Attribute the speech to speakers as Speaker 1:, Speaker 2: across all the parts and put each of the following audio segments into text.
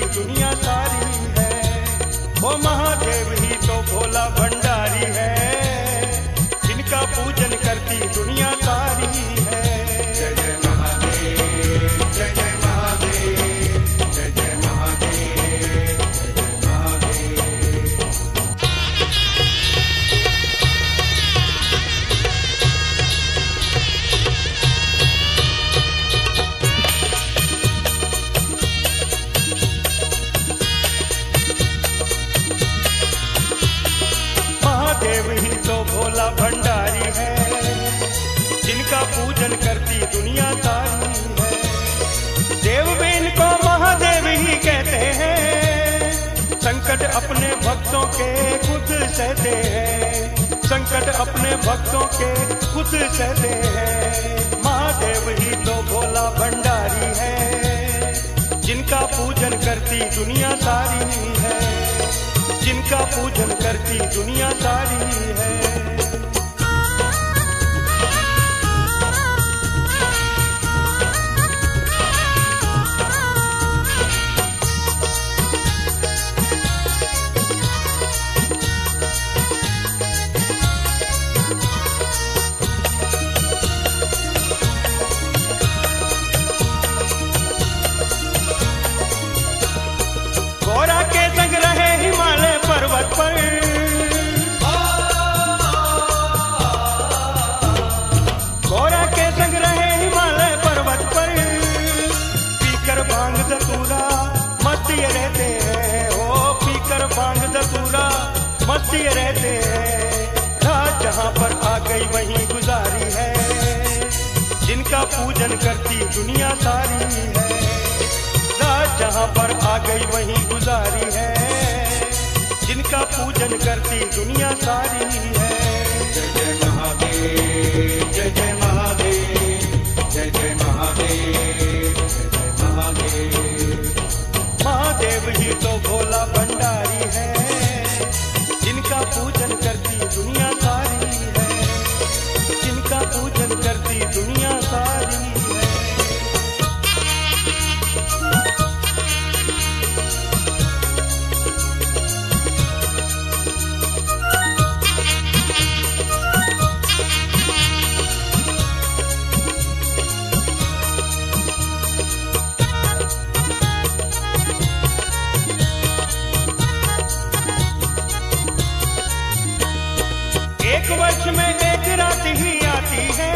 Speaker 1: दुनिया सारी है। वो महादेव ही तो भोला भंडारी है, जिनका पूजन करती दुनिया सारी है।
Speaker 2: जय जय महादेव, जय जय महादेव, जय जय महादेव, जय जय महादेव।
Speaker 1: महादेव ही तो भोला भंडारी है, जिनका पूजन करती दुनिया सारी है। देव भी इनको महादेव ही कहते हैं, संकट अपने भक्तों के खुद सहते हैं, संकट अपने भक्तों के खुद सहते हैं। महादेव ही तो भोला भंडारी है, जिनका पूजन करती दुनिया सारी है, जिनका पूजन करती दुनिया सारी है। गौरा के संग रहे हिमालय पर्वत पर, गौरा के संग रहे हिमालय पर्वत पर, पीकर भांग धतूरा मस्ती रहते हैं, ओ पीकर भांग धतूरा मस्ती रहते हैं। रात जहाँ पर आ गई वहीं गुजारी है, जिनका पूजन करती दुनिया सारी है। रात जहाँ पर आ गई वहीं गुजारी है, जिनका पूजन करती दुनिया सारी है।
Speaker 2: जय जय महादेव, जय जय महादेव, जय जय महादेव, जय जय महादेव।
Speaker 1: महादेव ही तो भोला भंडारी है, जिनका पूजन करती दुनिया सारी है, जिनका पूजन करती दुनिया सारी है। एक वर्ष में एक रात ही आती है,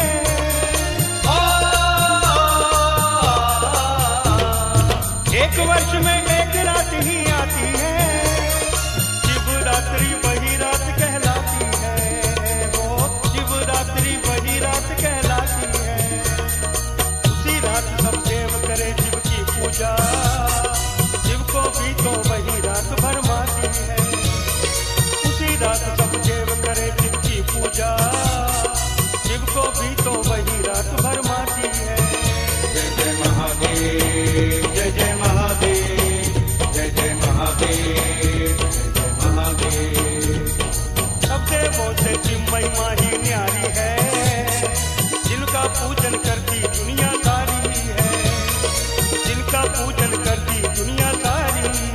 Speaker 1: एक वर्ष में एक रात ही आती है, शिवरात्रि वही रात कहलाती है, वो शिवरात्रि वही रात कहलाती है। उसी रात सब देव करे शिव की पूजा, शिव को भी तो वही रात भरमाती है। उसी रात सब देव करे शिव की पूजा, शिव को भी तो वही रात भरमाती है।
Speaker 2: जय जय महादेव, जय जय महादेव, जय जय महादेव, जय जय महादेव।
Speaker 1: सब देवों से चिन्मयी माँ ही न्यारी है, जिनका पूजन करती दुनिया सारी है, जिनका पूजन करती दुनिया सारी है।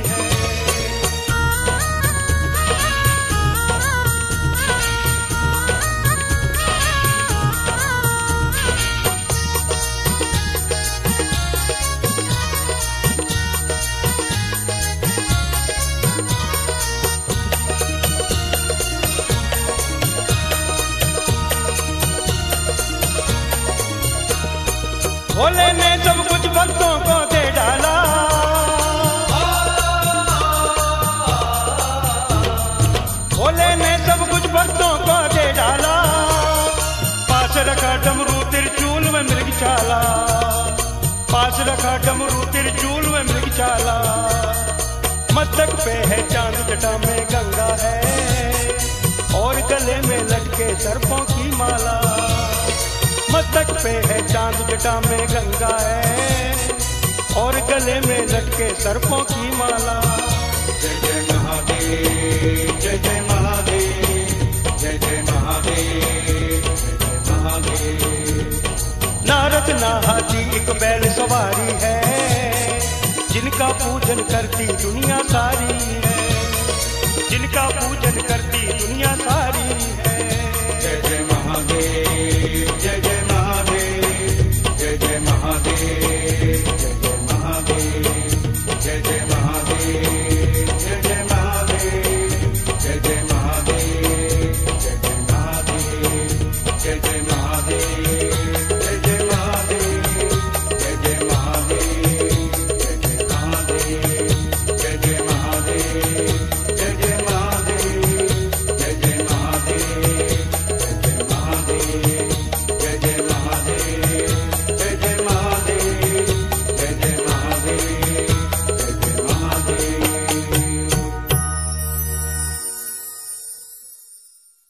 Speaker 1: भोले ने सब कुछ भक्तों को दे डाला, भोले ने सब कुछ भक्तों को दे डाला। पास रखा डमरू त्रिशूल में मृगशाला, पास रखा डमरू त्रिशूल में मृगशाला। मस्तक पे है चांद, जटा में गंगा है, और गले में लटके सर्पों की माला। मस्तक पे है चांद, जटा में गंगा है, और गले में लटके सर्पों की माला।
Speaker 2: जय जय महादेव, जय जय महादेव, जय जय महादेव, जय जय महादेव।
Speaker 1: नारद ना हाथी एक बैल सवारी है, जिनका जिनका पूजन करती दुनिया सारी है, जिनका पूजन करती दुनिया सारी है।
Speaker 2: जय जय महादेव, जय जय महादेव, जय जय महादेव, जय जय महादेव, जय जय महादेव।